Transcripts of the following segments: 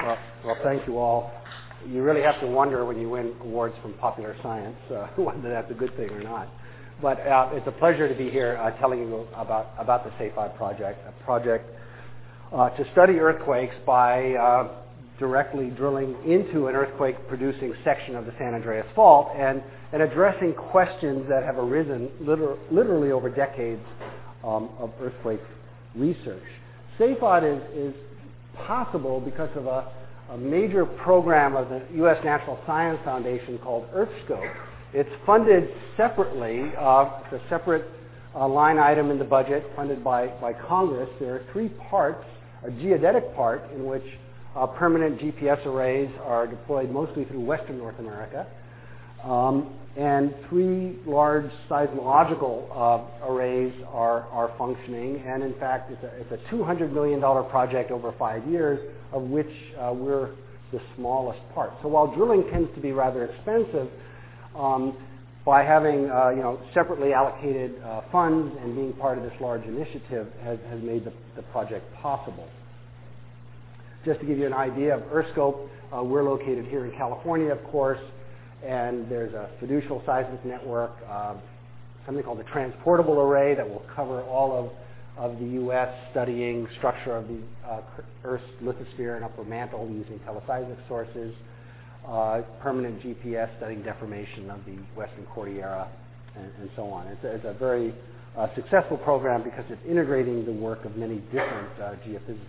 Well, thank you all. You really have to wonder when you win awards from Popular Science whether that's a good thing or not. But it's a pleasure to be here telling you about the SAFOD project, a project to study earthquakes by directly drilling into an earthquake-producing section of the San Andreas Fault and addressing questions that have arisen literally over decades of earthquake research. SAFOD is possible because of a major program of the U.S. National Science Foundation called EarthScope. It's funded separately. It's a separate line item in the budget funded by Congress. There are three parts: a geodetic part in which permanent GPS arrays are deployed mostly through western North America, and three large seismological arrays are functioning. And in fact, it's a $200 million project over 5 years, of which we're the smallest part. So while drilling tends to be rather expensive, by having separately allocated funds and being part of this large initiative has made the project possible. Just to give you an idea of EarthScope, we're located here in California, of course, and there's a fiducial seismic network, something called the Transportable Array that will cover all of the U.S. studying structure of the Earth's lithosphere and upper mantle using teleseismic sources, permanent GPS studying deformation of the Western Cordillera, and so on. It's a very successful program because it's integrating the work of many different geophysicists.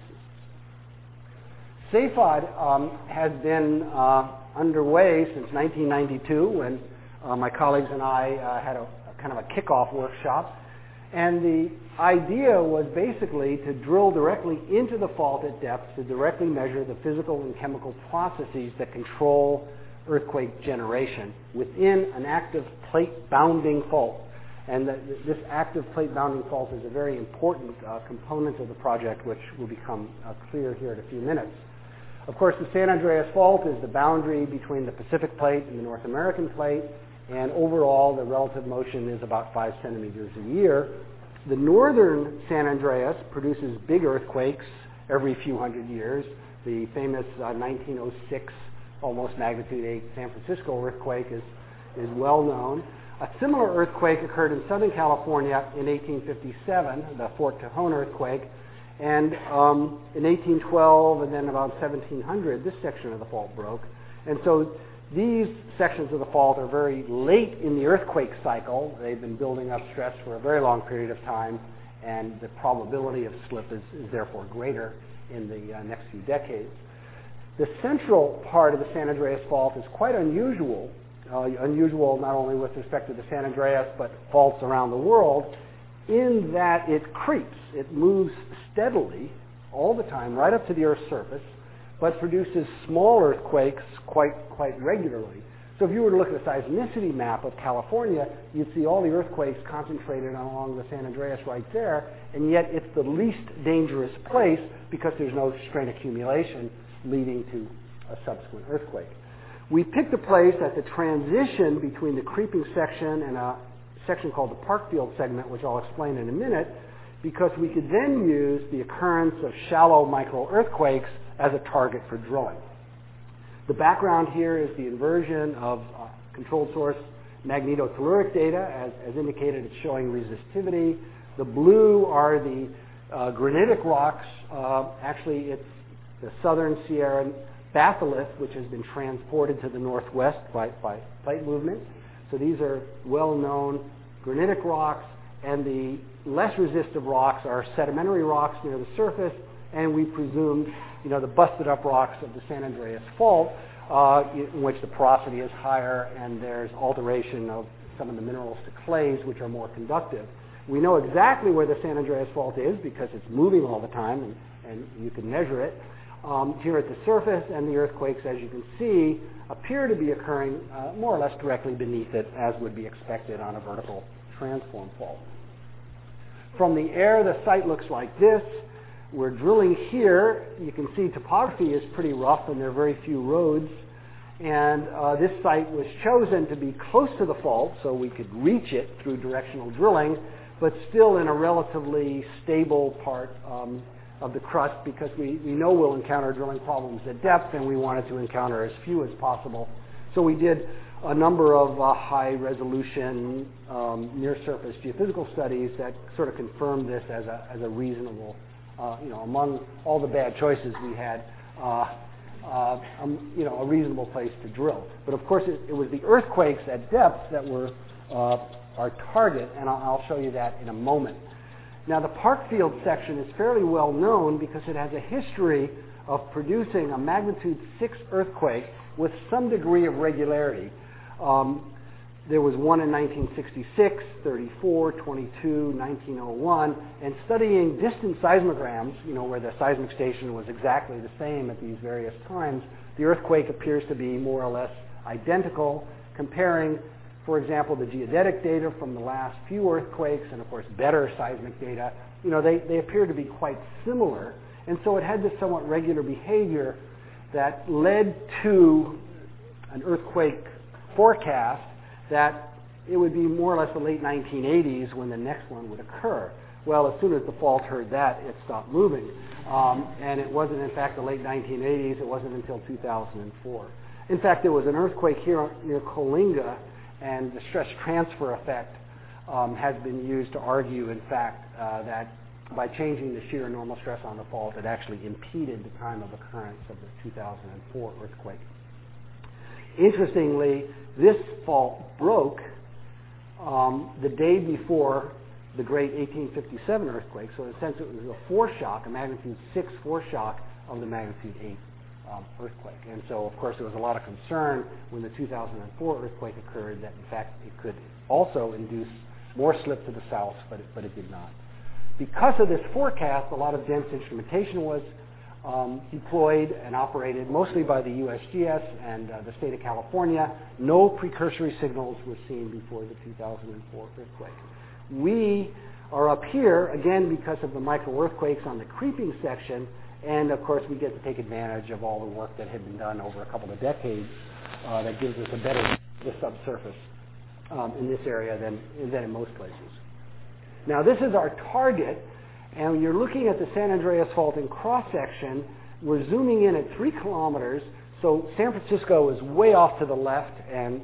SAFOD has been underway since 1992 when my colleagues and I had a kind of a kickoff workshop. And the idea was basically to drill directly into the fault at depth to directly measure the physical and chemical processes that control earthquake generation within an active plate-bounding fault. And this active plate-bounding fault is a very important component of the project, which will become clear here in a few minutes. Of course, the San Andreas Fault is the boundary between the Pacific Plate and the North American Plate, and overall the relative motion is about 5 centimeters a year. The northern San Andreas produces big earthquakes every few hundred years. The famous 1906 almost magnitude 8 San Francisco earthquake is well known. A similar earthquake occurred in Southern California in 1857, the Fort Tejon earthquake. And in 1812 and then about 1700, this section of the fault broke. And so these sections of the fault are very late in the earthquake cycle. They've been building up stress for a very long period of time, and the probability of slip is therefore greater in the next few decades. The central part of the San Andreas Fault is quite unusual. Unusual not only with respect to the San Andreas, but faults around the world, in that it creeps. It moves steadily all the time, right up to the Earth's surface, but produces small earthquakes quite regularly. So if you were to look at a seismicity map of California, you'd see all the earthquakes concentrated along the San Andreas right there, and yet it's the least dangerous place because there's no strain accumulation leading to a subsequent earthquake. We picked a place at the transition between the creeping section and a section called the Parkfield segment, which I'll explain in a minute, because we could then use the occurrence of shallow micro-earthquakes as a target for drilling. The background here is the inversion of controlled source magnetotelluric data. As indicated, it's showing resistivity. The blue are the granitic rocks. Actually, it's the southern Sierra batholith, which has been transported to the northwest by plate movement. So these are well-known granitic rocks, and the less resistive rocks are sedimentary rocks near the surface, and we presumed, the busted-up rocks of the San Andreas Fault, in which the porosity is higher and there's alteration of some of the minerals to clays, which are more conductive. We know exactly where the San Andreas Fault is because it's moving all the time, and you can measure it. Here at the surface, and the earthquakes, as you can see, appear to be occurring more or less directly beneath it, as would be expected on a vertical transform fault. From the air, the site looks like this. We're drilling here. You can see topography is pretty rough, and there are very few roads. And this site was chosen to be close to the fault, so we could reach it through directional drilling, but still in a relatively stable part of the crust because we know we'll encounter drilling problems at depth, and we wanted to encounter as few as possible. So we did a number of high-resolution near-surface geophysical studies that sort of confirmed this as a reasonable, among all the bad choices we had, a reasonable place to drill. But of course, it was the earthquakes at depth that were our target, and I'll show you that in a moment. Now, the Parkfield section is fairly well known because it has a history of producing a magnitude 6 earthquake with some degree of regularity. There was one in 1966, 34, 22, 1901, and studying distant seismograms, where the seismic station was exactly the same at these various times, the earthquake appears to be more or less identical, comparing, for example, the geodetic data from the last few earthquakes and, of course, better seismic data. They appear to be quite similar, and so it had this somewhat regular behavior that led to an earthquake forecast that it would be more or less the late 1980s when the next one would occur. Well, as soon as the fault heard that, it stopped moving. And it wasn't, in fact, the late 1980s. It wasn't until 2004. In fact, there was an earthquake here near Coalinga, and the stress transfer effect has been used to argue, in fact, that by changing the shear normal stress on the fault, it actually impeded the time of occurrence of the 2004 earthquake. Interestingly, this fault broke the day before the great 1857 earthquake, so in a sense it was a foreshock, a magnitude 6 foreshock of the magnitude 8 earthquake. And so, of course, there was a lot of concern when the 2004 earthquake occurred that, in fact, it could also induce more slip to the south, but it did not. Because of this forecast, a lot of dense instrumentation was deployed and operated mostly by the USGS and the state of California. No precursory signals were seen before the 2004 earthquake. We are up here, again, because of the micro-earthquakes on the creeping section, and of course we get to take advantage of all the work that had been done over a couple of decades that gives us a better the subsurface in this area than in most places. Now, this is our target. And when you're looking at the San Andreas Fault in cross-section, we're zooming in at 3 kilometers. So San Francisco is way off to the left and,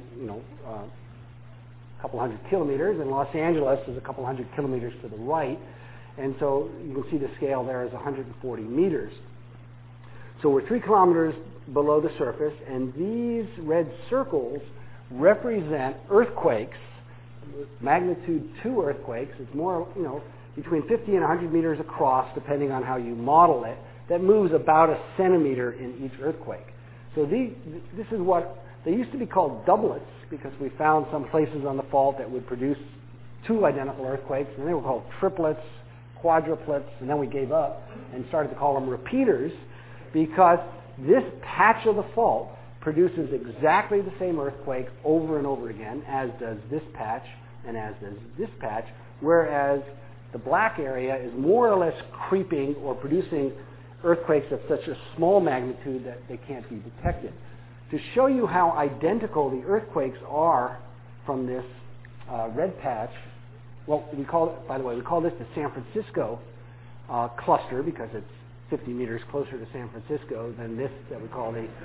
a couple hundred kilometers. And Los Angeles is a couple hundred kilometers to the right. And so you can see the scale there is 140 meters. So we're 3 kilometers below the surface. And these red circles represent earthquakes, magnitude 2 earthquakes. It's more, between 50 and 100 meters across, depending on how you model it, that moves about a centimeter in each earthquake. So this is what, they used to be called doublets because we found some places on the fault that would produce 2 identical earthquakes, and they were called triplets, quadruplets, and then we gave up and started to call them repeaters because this patch of the fault produces exactly the same earthquake over and over again, as does this patch and as does this patch, whereas the black area is more or less creeping or producing earthquakes of such a small magnitude that they can't be detected. To show you how identical the earthquakes are from this red patch, well, we call this the San Francisco cluster because it's 50 meters closer to San Francisco than this that we call the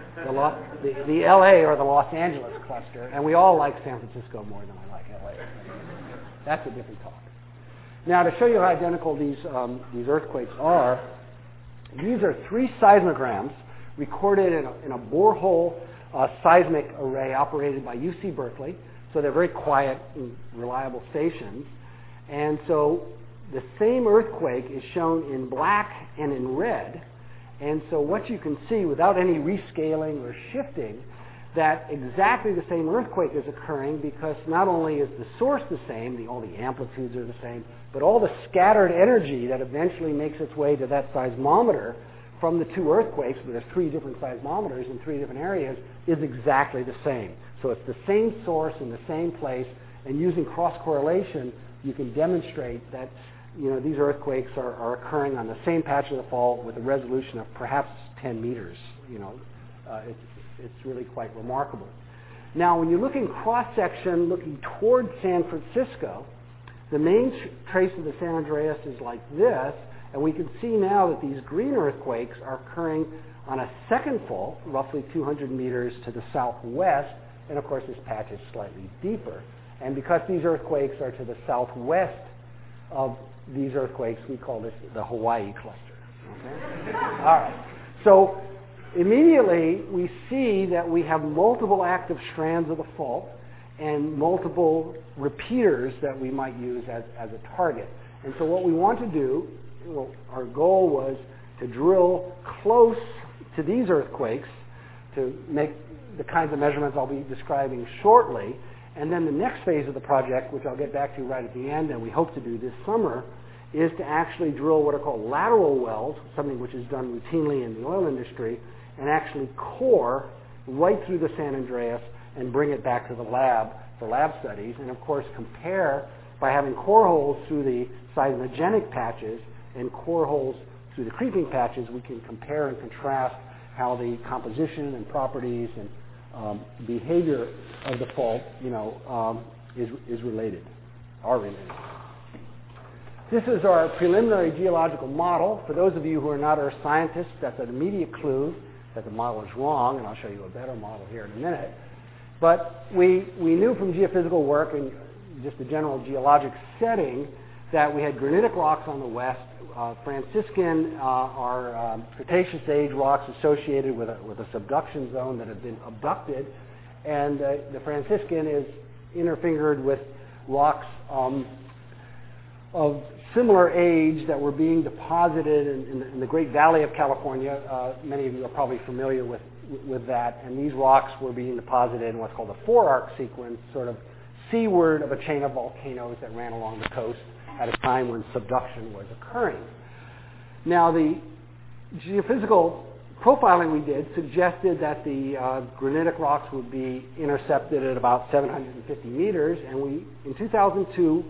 LA or the Los Angeles cluster. And we all like San Francisco more than I like LA. That's a different talk. Now, to show you how identical these earthquakes are, these are 3 seismograms recorded in a borehole seismic array operated by UC Berkeley. So they're very quiet and reliable stations. And so the same earthquake is shown in black and in red. And so what you can see without any rescaling or shifting, that exactly the same earthquake is occurring because not only is the source the same, all the amplitudes are the same, but all the scattered energy that eventually makes its way to that seismometer from the 2 earthquakes, but there's 3 different seismometers in 3 different areas, is exactly the same. So it's the same source in the same place, and using cross-correlation, you can demonstrate that these earthquakes are occurring on the same patch of the fault with a resolution of perhaps 10 meters. It's really quite remarkable. Now, when you're looking cross-section, looking toward San Francisco, the main trace of the San Andreas is like this, And we can see now that these green earthquakes are occurring on a second fault, roughly 200 meters to the southwest, and of course this patch is slightly deeper. And because these earthquakes are to the southwest of these earthquakes, we call this the Hawaii cluster. Okay? All right. So immediately we see that we have multiple active strands of the fault and multiple repeaters that we might use as a target. And so what we want to do, well, our goal was to drill close to these earthquakes to make the kinds of measurements I'll be describing shortly. And then the next phase of the project, which I'll get back to right at the end, and we hope to do this summer, is to actually drill what are called lateral wells, something which is done routinely in the oil industry, and actually core right through the San Andreas and bring it back to the lab for lab studies, and of course compare by having core holes through the seismogenic patches and core holes through the creeping patches. We can compare and contrast how the composition and properties and behavior of the fault, is related, are related. This is our preliminary geological model. For those of you who are not earth scientists, that's an immediate clue that the model is wrong, and I'll show you a better model here in a minute. But we knew from geophysical work and just the general geologic setting that we had granitic rocks on the west, Franciscan are Cretaceous age rocks associated with a subduction zone that had been abducted, and the Franciscan is interfingered with rocks of similar age that were being deposited in the Great Valley of California. Many of you are probably familiar with that, and these rocks were being deposited in what's called a four-arc sequence, sort of seaward of a chain of volcanoes that ran along the coast at a time when subduction was occurring. Now, the geophysical profiling we did suggested that the granitic rocks would be intercepted at about 750 meters, and in 2002,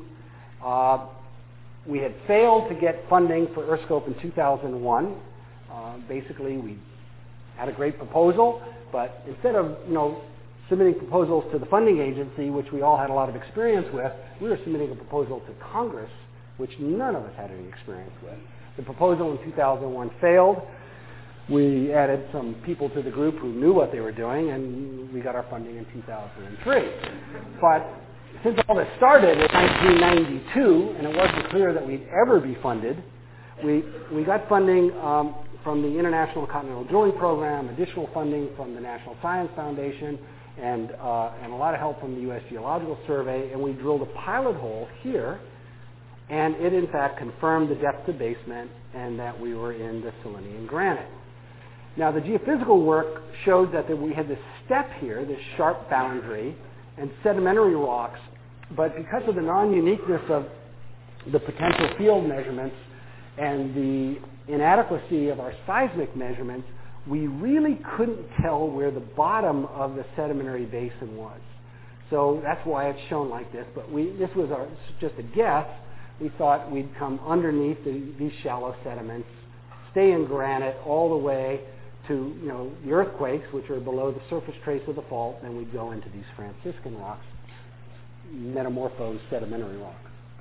we had failed to get funding for Earthscope in 2001. Basically, we had a great proposal, but instead of submitting proposals to the funding agency, which we all had a lot of experience with, we were submitting a proposal to Congress, which none of us had any experience with. The proposal in 2001 failed. We added some people to the group who knew what they were doing, and we got our funding in 2003. But since all this started in 1992, and it wasn't clear that we'd ever be funded, we got funding from the International Continental Drilling Program, additional funding from the National Science Foundation, and a lot of help from the U.S. Geological Survey, and we drilled a pilot hole here, and it in fact confirmed the depth to basement and that we were in the Selenian granite. Now, the geophysical work showed that we had this step here, this sharp boundary, and sedimentary rocks, but because of the non-uniqueness of the potential field measurements and the inadequacy of our seismic measurements, we really couldn't tell where the bottom of the sedimentary basin was. So that's why it's shown like this, but this was just a guess. We thought we'd come underneath these shallow sediments, stay in granite all the way to the earthquakes, which are below the surface trace of the fault, and we'd go into these Franciscan rocks, metamorphosed sedimentary rocks.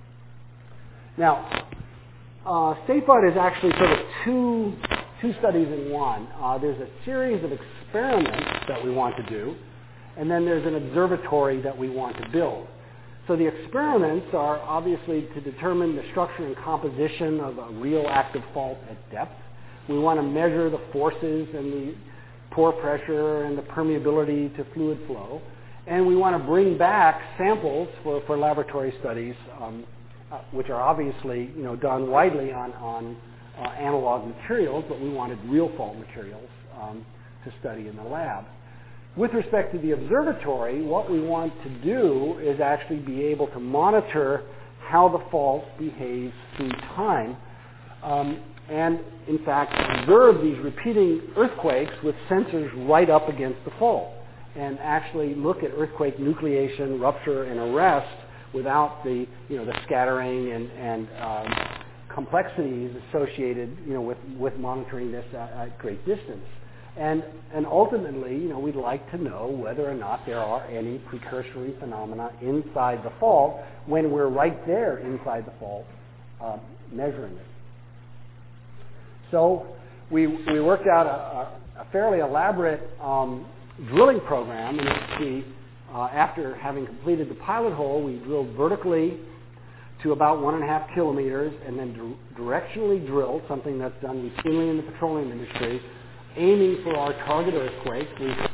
Now, SAFEUD is actually sort of two studies in one. There's a series of experiments that we want to do, and then there's an observatory that we want to build. So the experiments are obviously to determine the structure and composition of a real active fault at depth. We want to measure the forces and the pore pressure and the permeability to fluid flow. And we want to bring back samples for laboratory studies, which are obviously done widely on analog materials, but we wanted real fault materials to study in the lab. With respect to the observatory, what we want to do is actually be able to monitor how the fault behaves through time, and in fact observe these repeating earthquakes with sensors right up against the fault, and actually look at earthquake nucleation, rupture, and arrest without the scattering and complexities associated with monitoring this at great distance. And ultimately, we'd like to know whether or not there are any precursory phenomena inside the fault when we're right there inside the fault measuring it. So we worked out a fairly elaborate drilling program, and after having completed the pilot hole, we drilled vertically to about 1.5 kilometers, and then directionally drilled, something that's done routinely in the petroleum industry, aiming for our target earthquake.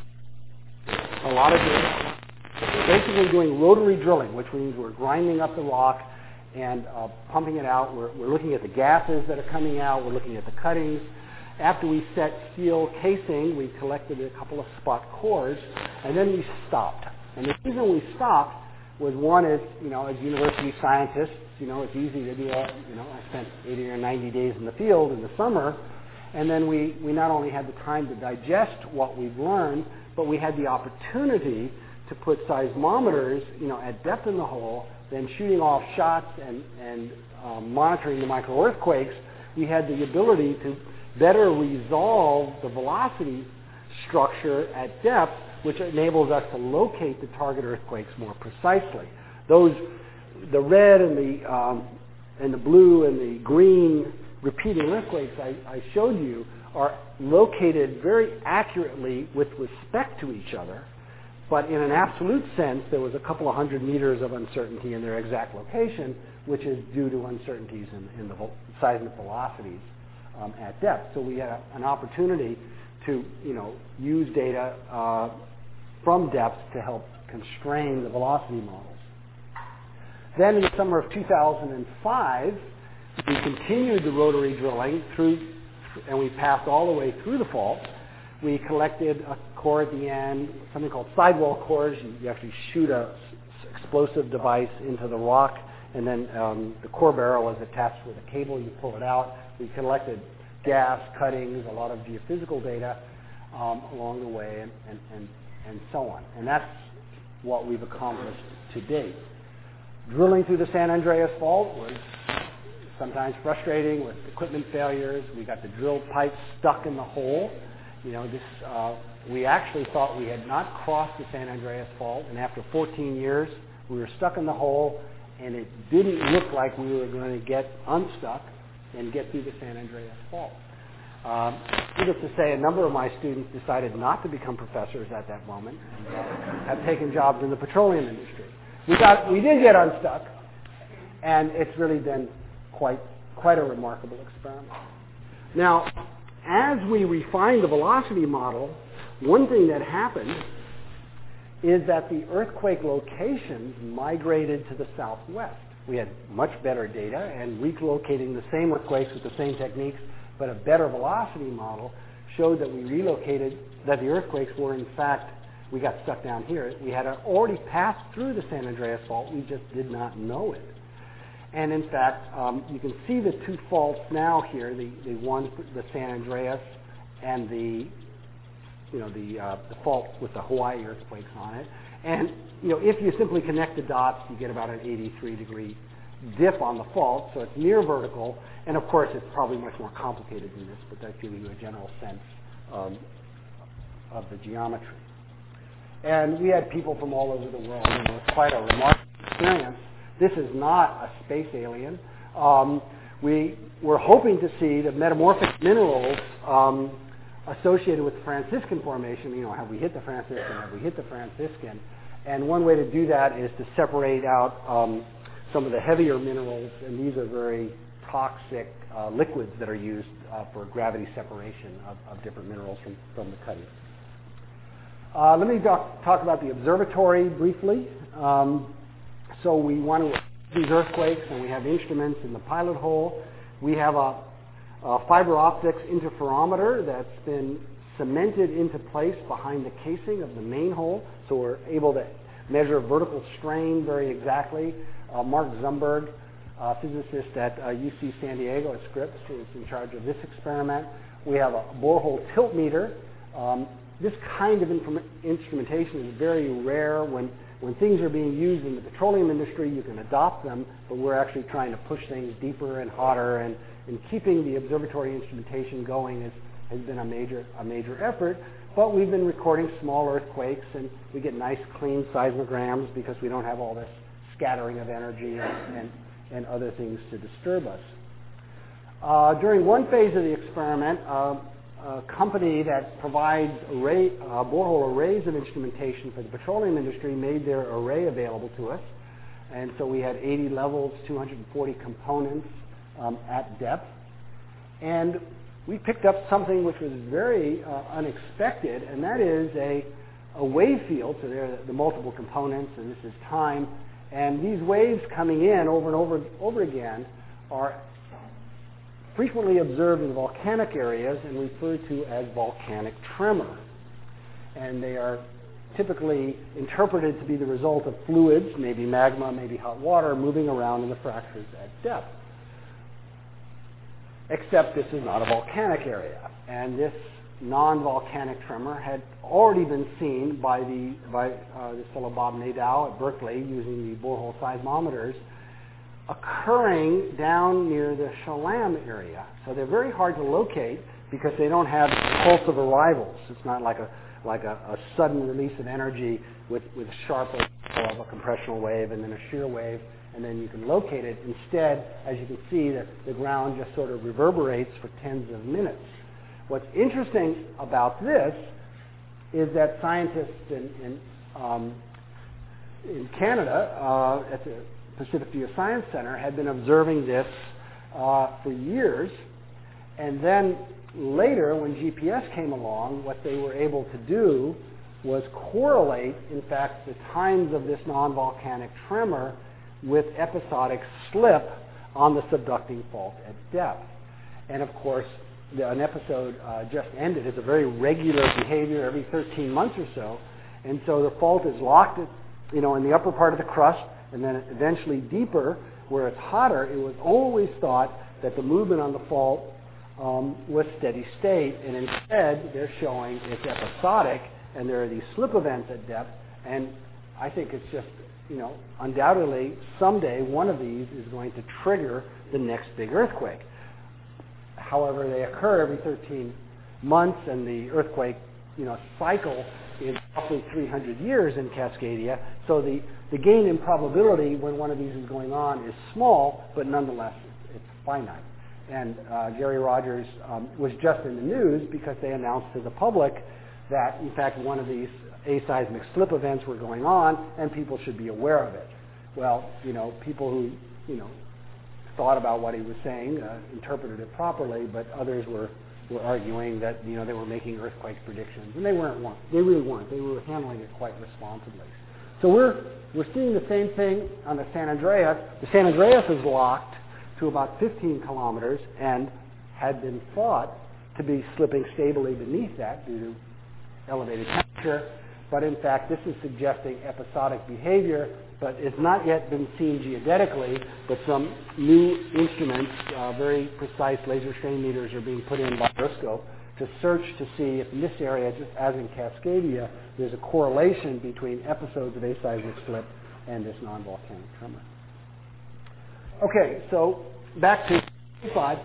A lot of drilling. We're basically doing rotary drilling, which means we're grinding up the rock and pumping it out. We're looking at the gases that are coming out. We're looking at the cuttings. After we set steel casing, we collected a couple of spot cores, and then we stopped. And the reason we stopped was, one is, as university scientists, it's easy to do. I spent 80 or 90 days in the field in the summer, and then we not only had the time to digest what we've learned, but we had the opportunity to put seismometers, at depth in the hole, then shooting off shots and monitoring the microearthquakes. We had the ability to better resolve the velocity structure at depth, which enables us to locate the target earthquakes more precisely. The red and the blue and the green repeating earthquakes I showed you are located very accurately with respect to each other, but in an absolute sense, there was a couple of 100 meters of uncertainty in their exact location, which is due to uncertainties in the seismic velocities at depth. So we had an opportunity to use data from depth to help constrain the velocity models. Then in the summer of 2005, we continued the rotary drilling and we passed all the way through the fault. We collected a core at the end, something called sidewall cores. You actually shoot a explosive device into the rock, and then the core barrel is attached with a cable. You pull it out. We collected gas, cuttings, a lot of geophysical data along the way, and so on. And that's what we've accomplished to date. Drilling through the San Andreas Fault was sometimes frustrating with equipment failures. We got the drill pipe stuck in the hole. We actually thought we had not crossed the San Andreas Fault, and after 14 years, we were stuck in the hole, and it didn't look like we were going to get unstuck and get through the San Andreas Fault. Needless to say, a number of my students decided not to become professors at that moment and have taken jobs in the petroleum industry. We did get unstuck, and it's really been quite a remarkable experiment. Now, as we refined the velocity model, one thing that happened is that the earthquake locations migrated to the southwest. We had much better data, and relocating the same earthquakes with the same techniques, but a better velocity model showed that that the earthquakes were, in fact, we got stuck down here. We had already passed through the San Andreas Fault. We just did not know it. And in fact, you can see the two faults now here, the San Andreas and the fault with the Hawaii earthquakes on it. And if you simply connect the dots, you get about an 83-degree dip on the fault, so it's near vertical. And of course, it's probably much more complicated than this, but that gives you a general sense of the geometry. And we had people from all over the world, and it was quite a remarkable experience. This is not a space alien. We were hoping to see the metamorphic minerals associated with the Franciscan Formation. Have we hit the Franciscan? Have we hit the Franciscan? And one way to do that is to separate out some of the heavier minerals, and these are very toxic liquids that are used for gravity separation of different minerals from the cuttings. Let me talk about the observatory briefly. So we want to these earthquakes, and we have instruments in the pilot hole. We have a fiber optics interferometer that's been cemented into place behind the casing of the main hole, so we're able to measure vertical strain very exactly. Mark Zumberg, physicist at UC San Diego at Scripps, is in charge of this experiment. We have a borehole tilt meter. This kind of instrumentation is very rare. When things are being used in the petroleum industry, you can adopt them, but we're actually trying to push things deeper and hotter, and keeping the observatory instrumentation going has been a major effort. But we've been recording small earthquakes, and we get nice, clean seismograms because we don't have all this scattering of energy and other things to disturb us. During one phase of the experiment, a company that provides borehole arrays of instrumentation for the petroleum industry made their array available to us. And so we had 80 levels, 240 components at depth. And we picked up something which was very unexpected, and that is a wave field. So there are the multiple components, and this is time. And these waves coming in over and over again are frequently observed in volcanic areas and referred to as volcanic tremor. And they are typically interpreted to be the result of fluids, maybe magma, maybe hot water, moving around in the fractures at depth. Except this is not a volcanic area. And this non-volcanic tremor had already been seen by this fellow Bob Nadeau at Berkeley using the borehole seismometers, occurring down near the Chelam area. So they're very hard to locate because they don't have impulsive arrivals. It's not like a sudden release of energy with sharp of a compressional wave and then a shear wave, and then you can locate it. Instead, as you can see, the ground just sort of reverberates for tens of minutes. What's interesting about this is that scientists in Canada at the Pacific Geoscience Center had been observing this for years, and then later when GPS came along, what they were able to do was correlate, in fact, the times of this non-volcanic tremor with episodic slip on the subducting fault at depth. And of course, an episode just ended. It's a very regular behavior every 13 months or so. And so the fault is locked in the upper part of the crust, and then eventually deeper where it's hotter. It was always thought that the movement on the fault was steady state, and instead they're showing it's episodic, and there are these slip events at depth. And I think it's just, undoubtedly someday one of these is going to trigger the next big earthquake. However, they occur every 13 months, and the earthquake, cycle is roughly 300 years in Cascadia. So the gain in probability when one of these is going on is small, but nonetheless, it's finite. And Gary Rogers was just in the news because they announced to the public that, in fact, one of these aseismic slip events were going on, and people should be aware of it. Well, people who, thought about what he was saying, interpreted it properly, but others were arguing that they were making earthquake predictions, and they weren't. They really weren't. They were handling it quite responsibly. So we're seeing the same thing on the San Andreas. The San Andreas is locked to about 15 kilometers and had been thought to be slipping stably beneath that due to elevated temperature. But in fact, this is suggesting episodic behavior, but it's not yet been seen geodetically, but some new instruments, very precise laser strain meters, are being put in by Briscoe to search to see if in this area, just as in Cascadia, there's a correlation between episodes of aseismic slip and this non-volcanic tremor. Okay, so back to slide.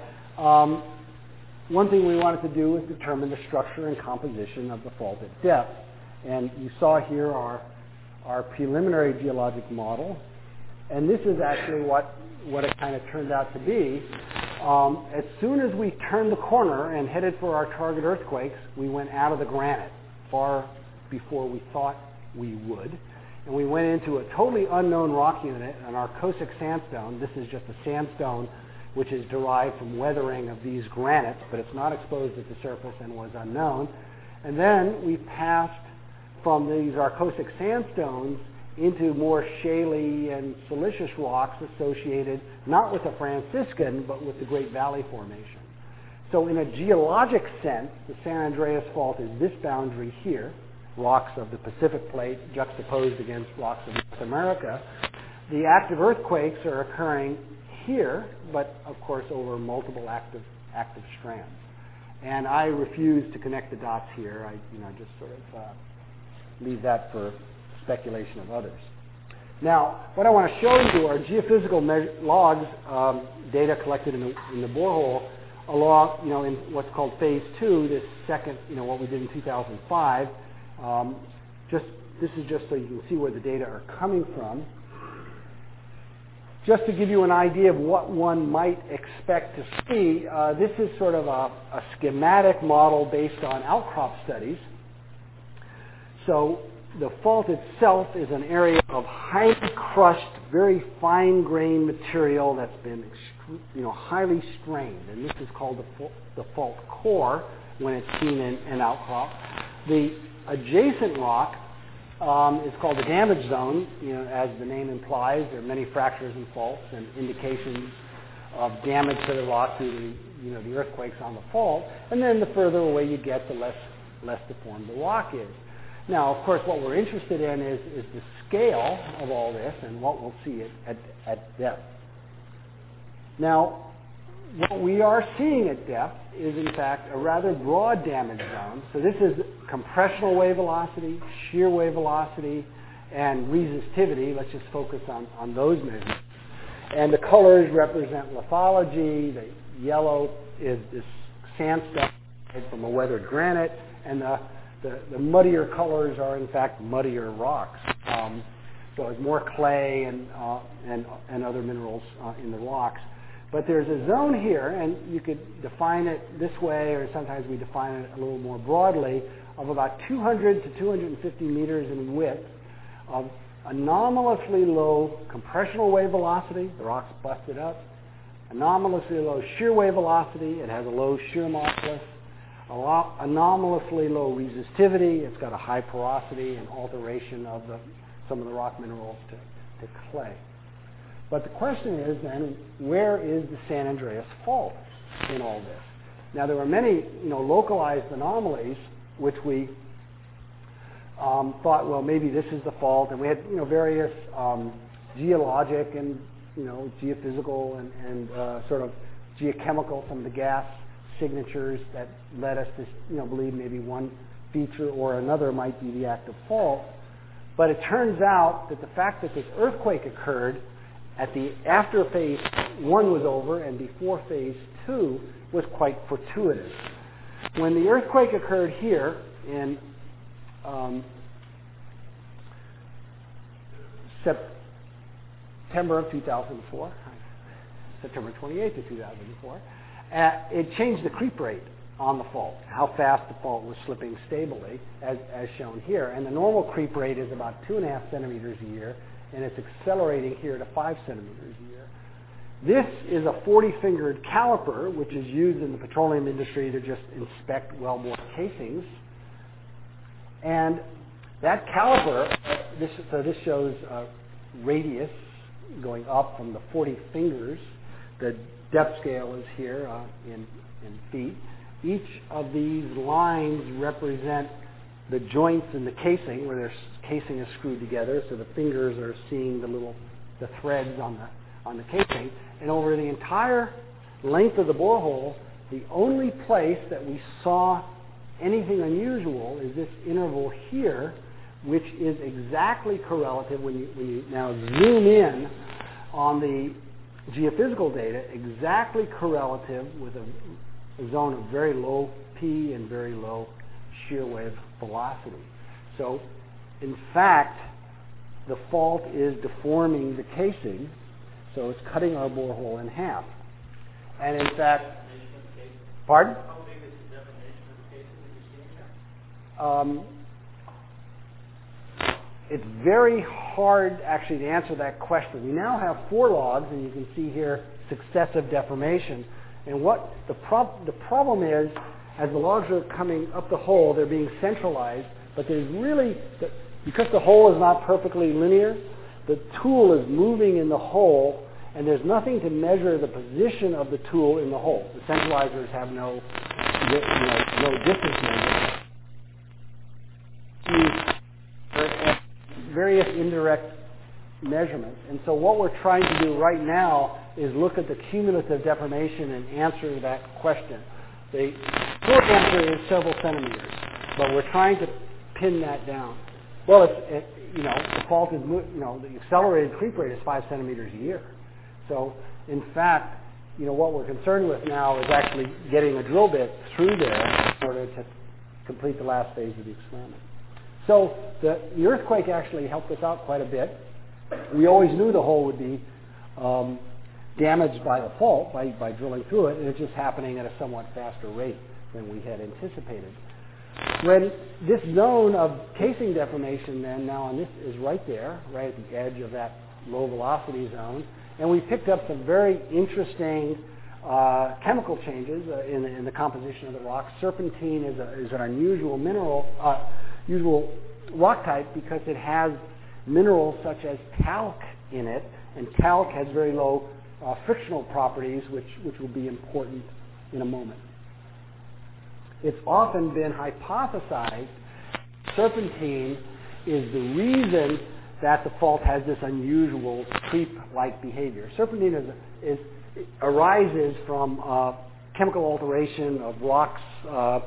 One thing we wanted to do was determine the structure and composition of the fault at depth. And you saw here our preliminary geologic model. And this is actually what it kind of turned out to be. As soon as we turned the corner and headed for our target earthquakes, we went out of the granite far before we thought we would. And we went into a totally unknown rock unit, an Arcosic sandstone. This is just a sandstone which is derived from weathering of these granites, but it's not exposed at the surface and was unknown. And then we passed from these Arcosic sandstones into more shaly and silicious rocks associated not with the Franciscan, but with the Great Valley Formation. So in a geologic sense, the San Andreas Fault is this boundary here, rocks of the Pacific Plate juxtaposed against rocks of North America. The active earthquakes are occurring here, but of course over multiple active strands. And I refuse to connect the dots here. I just sort of leave that for speculation of others. Now, what I want to show you are geophysical logs, data collected in the borehole, along, in what's called phase 2. This second, what we did in 2005. This is just so you can see where the data are coming from. just to give you an idea of what one might expect to see, this is sort of a schematic model based on outcrop studies. So the fault itself is an area of highly crushed, very fine-grained material that's been highly strained, and this is called the fault core when it's seen in an outcrop. The adjacent rock is called the damage zone. As the name implies, there are many fractures and faults and indications of damage to the rock due to the earthquakes on the fault. And then the further away you get, the less deformed the rock is. Now, of course, what we're interested in is the scale of all this and what we'll see at depth. Now, what we are seeing at depth is, in fact, a rather broad damage zone. So this is compressional wave velocity, shear wave velocity, and resistivity. Let's just focus on those measures. And the colors represent lithology. The yellow is this sandstone from a weathered granite, and the muddier colors are, in fact, muddier rocks. So it's more clay and other minerals in the rocks. But there's a zone here, and you could define it this way, or sometimes we define it a little more broadly, of about 200 to 250 meters in width of anomalously low compressional wave velocity. The rock's busted up. Anomalously low shear wave velocity. It has a low shear modulus. Anomalously low resistivity. It's got a high porosity and alteration of some of the rock minerals to clay. But the question is then, where is the San Andreas Fault in all this? Now, there were many localized anomalies which we thought, well, maybe this is the fault, and we had various geologic and geophysical and sort of geochemical, some of the gas signatures that led us to believe maybe one feature or another might be the active fault. But it turns out that the fact that this earthquake occurred after phase 1 was over and before phase 2 was quite fortuitous. When the earthquake occurred here in September of 2004, September 28th of 2004, it changed the creep rate on the fault, how fast the fault was slipping stably, as shown here. And the normal creep rate is about 2.5 centimeters a year, and it's accelerating here to 5 centimeters a year. This is a 40-fingered caliper, which is used in the petroleum industry to just inspect well-bored casings. And that caliper, this shows radius going up from the 40 fingers. The depth scale is here in feet. Each of these lines represent the joints in the casing, where their casing is screwed together, so the fingers are seeing the threads on the casing. And over the entire length of the borehole, the only place that we saw anything unusual is this interval here, which is exactly correlative when you now zoom in on the geophysical data, exactly correlative with a zone of very low P and very low shear wave velocity. So, in fact, the fault is deforming the casing, so it's cutting our borehole in half. And in fact, pardon? How big is the deformation of the casing that you're seeing here? It's very hard, actually, to answer that question. We now have 4 logs, and you can see here successive deformation. And what the problem is, as the logs are coming up the hole, they're being centralized, but there's really, because the hole is not perfectly linear, the tool is moving in the hole, and there's nothing to measure the position of the tool in the hole. The centralizers have no distance measure. Various indirect measurements. And so what we're trying to do right now is look at the cumulative deformation and answer that question. The short answer is several centimeters, but we're trying to pin that down. Well, the fault is, the accelerated creep rate is 5 centimeters a year. So, in fact, what we're concerned with now is actually getting a drill bit through there in order to complete the last phase of the experiment. So the earthquake actually helped us out quite a bit. We always knew the hole would be damaged by the fault by drilling through it, and it's just happening at a somewhat faster rate than we had anticipated. When this zone of casing deformation then now on this is right there, right at the edge of that low velocity zone, and we picked up some very interesting chemical changes in the composition of the rock. Serpentine is an unusual usual rock type because it has minerals such as talc in it, and talc has very low frictional properties, which will be important in a moment. It's often been hypothesized serpentine is the reason that the fault has this unusual creep-like behavior. Serpentine arises from chemical alteration of rocks at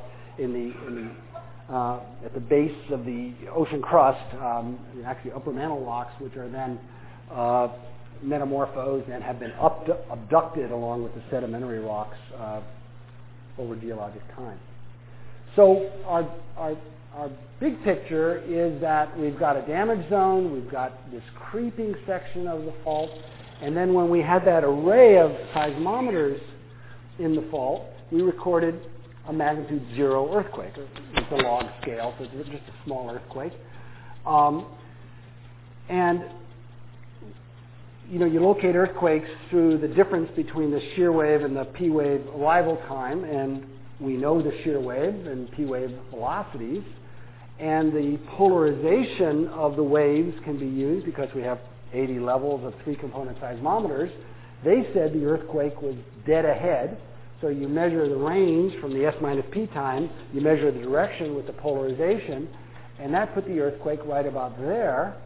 the base of the ocean crust, actually upper mantle rocks, which are then metamorphosed and have been abducted along with the sedimentary rocks over geologic time. So our big picture is that we've got a damage zone, we've got this creeping section of the fault, and then when we had that array of seismometers in the fault, we recorded a magnitude 0 earthquake. It's a log scale, so it's just a small earthquake. And you locate earthquakes through the difference between the shear wave and the P wave arrival time, and we know the shear wave and P wave velocities, and the polarization of the waves can be used because we have 80 levels of 3-component seismometers. They said the earthquake was dead ahead, so you measure the range from the S minus P time, you measure the direction with the polarization, and that put the earthquake right about there.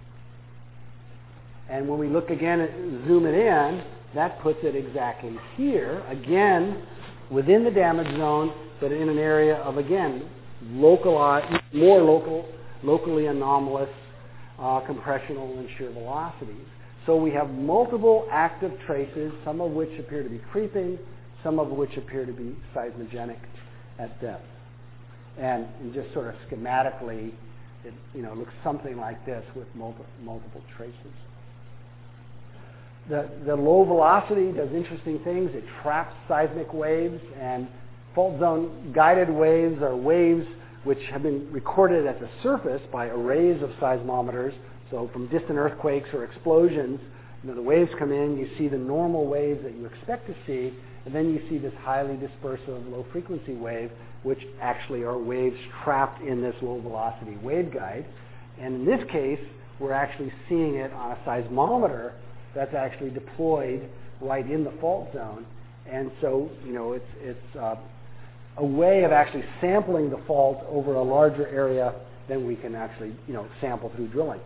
And when we look again at zoom it in, that puts it exactly here, again, within the damage zone, but in an area of, again, localized, locally anomalous compressional and shear velocities. So we have multiple active traces, some of which appear to be creeping, some of which appear to be seismogenic at depth. And just sort of schematically, it looks something like this with multiple traces. The low velocity does interesting things. It traps seismic waves, and fault zone guided waves are waves which have been recorded at the surface by arrays of seismometers. So from distant earthquakes or explosions, the waves come in, you see the normal waves that you expect to see, and then you see this highly dispersive low frequency wave, which actually are waves trapped in this low velocity waveguide. And in this case, we're actually seeing it on a seismometer that's actually deployed right in the fault zone. And so, it's a way of actually sampling the fault over a larger area than we can actually, sample through drilling.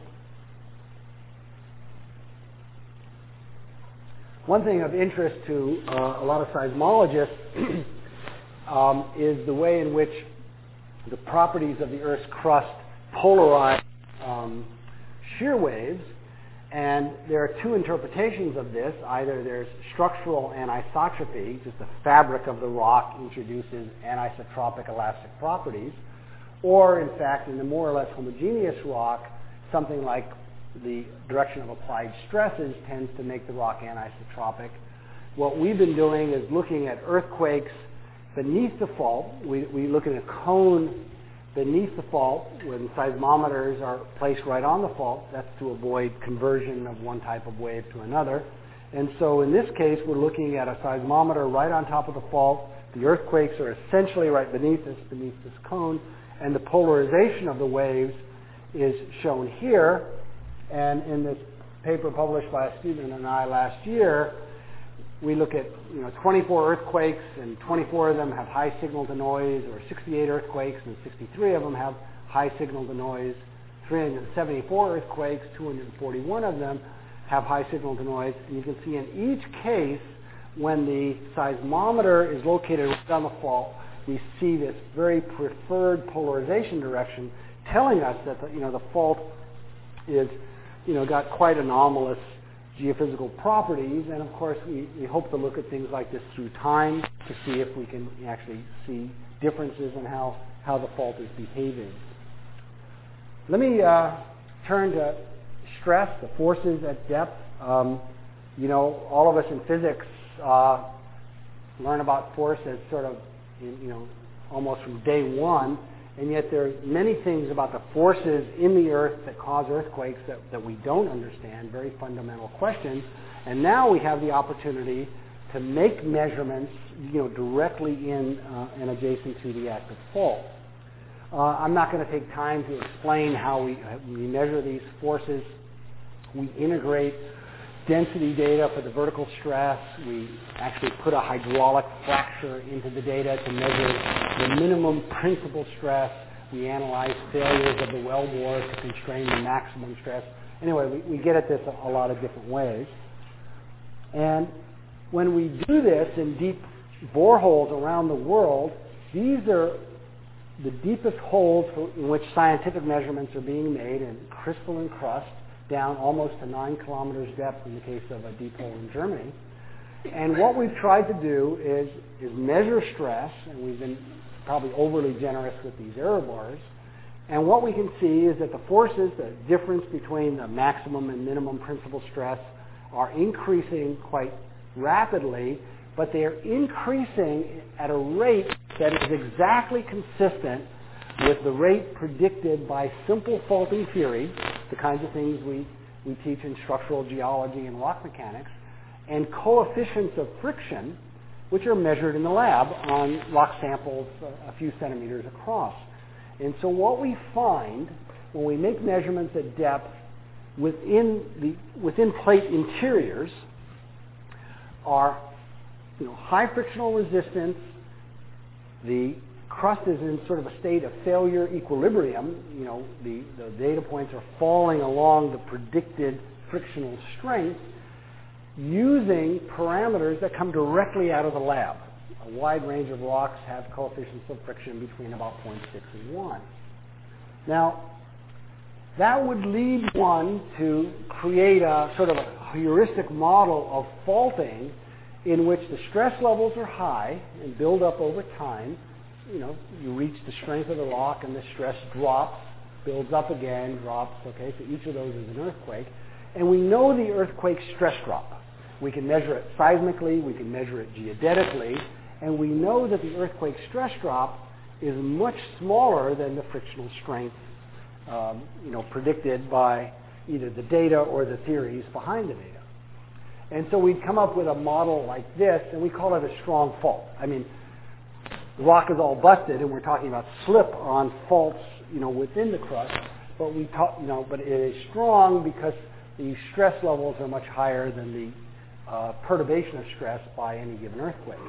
One thing of interest to a lot of seismologists is the way in which the properties of the Earth's crust polarize shear waves. And there are two interpretations of this. Either there's structural anisotropy, just the fabric of the rock introduces anisotropic elastic properties, or in fact in the more or less homogeneous rock, something like the direction of applied stresses tends to make the rock anisotropic. What we've been doing is looking at earthquakes beneath the fault. We look at a cone beneath the fault when seismometers are placed right on the fault. That's to avoid conversion of one type of wave to another. And so in this case, we're looking at a seismometer right on top of the fault. The earthquakes are essentially right beneath this cone, and the polarization of the waves is shown here. And in this paper published by a student and I last year, we look at 24 earthquakes, and 24 of them have high signal to noise, or 68 earthquakes, and 63 of them have high signal to noise. 374 earthquakes, 241 of them have high signal to noise. And you can see in each case, when the seismometer is located right on the fault, we see this very preferred polarization direction, telling us that the fault is got quite anomalous geophysical properties. And of course, we hope to look at things like this through time to see if we can actually see differences in how the fault is behaving. Let me turn to stress, the forces at depth. all of us in physics learn about force as sort of, almost from day one, and yet there are many things about the forces in the earth that cause earthquakes that we don't understand, very fundamental questions. And now we have the opportunity to make measurements, directly in and adjacent to the active fault. I'm not going to take time to explain how we measure these forces. We integrate density data for the vertical stress. We actually put a hydraulic fracture into the data to measure the minimum principal stress. We analyze failures of the wellbore to constrain the maximum stress. Anyway, we get at this a lot of different ways. And when we do this in deep boreholes around the world, these are the deepest holes in which scientific measurements are being made in crystalline crust, down almost to 9 kilometers depth in the case of a deep hole in Germany. And what we've tried to do is measure stress, and we've been probably overly generous with these error bars. And what we can see is that the forces, the difference between the maximum and minimum principal stress, are increasing quite rapidly, but they are increasing at a rate that is exactly consistent with the rate predicted by simple faulting theory, the kinds of things we teach in structural geology and rock mechanics, and coefficients of friction, which are measured in the lab on rock samples a few centimeters across. And so what we find when we make measurements at depth within plate interiors are high frictional resistance. The crust is in sort of a state of failure equilibrium. The data points are falling along the predicted frictional strength using parameters that come directly out of the lab. A wide range of rocks have coefficients of friction between about 0.6 and 1. Now, that would lead one to create a sort of a heuristic model of faulting in which the stress levels are high and build up over time. You reach the strength of the rock and the stress drops, builds up again, drops. Okay, so each of those is an earthquake. And we know the earthquake stress drop. We can measure it seismically, we can measure it geodetically, and we know that the earthquake stress drop is much smaller than the frictional strength predicted by either the data or the theories behind the data. And so we'd come up with a model like this, and we call it a strong fault. I mean, the rock is all busted, and we're talking about slip on faults, within the crust. But but it is strong because the stress levels are much higher than the perturbation of stress by any given earthquake.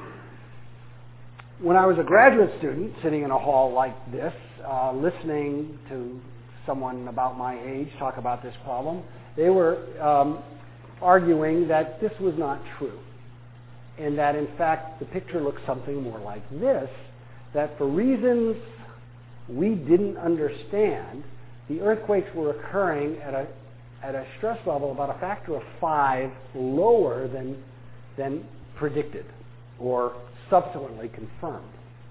When I was a graduate student sitting in a hall like this, listening to someone about my age talk about this problem, they were arguing that this was not true, and that in fact the picture looks something more like this, that for reasons we didn't understand, the earthquakes were occurring at a stress level about a factor of 5 lower than predicted or subsequently confirmed.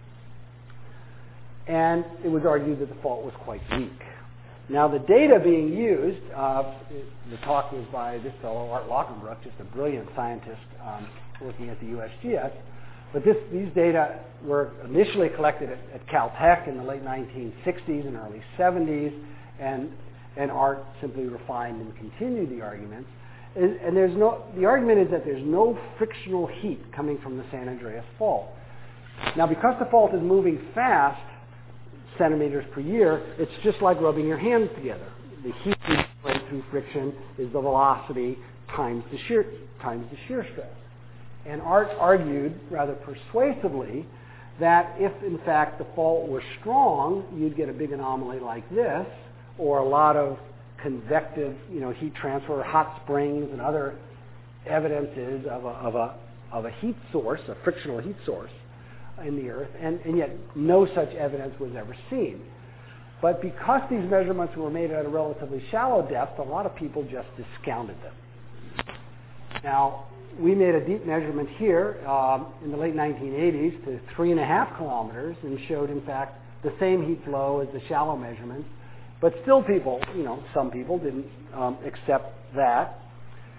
And it was argued that the fault was quite weak. Now the data being used, the talk was by this fellow, Art Lockenbrook, just a brilliant scientist working at the USGS. But these data were initially collected at Caltech in the late 1960s and early 70s, and Art simply refined and continued the arguments. And the argument is that there's no frictional heat coming from the San Andreas Fault. Now, because the fault is moving fast, centimeters per year, it's just like rubbing your hands together. The heat we generate through friction is the velocity times the shear stress. And Art argued rather persuasively that if in fact the fault were strong, you'd get a big anomaly like this, or a lot of convective, heat transfer, hot springs, and other evidences of a heat source, a frictional heat source in the Earth, and yet no such evidence was ever seen. But because these measurements were made at a relatively shallow depth, a lot of people just discounted them. Now, we made a deep measurement here in the late 1980s to 3.5 kilometers and showed, in fact, the same heat flow as the shallow measurements. But still people, some people didn't accept that.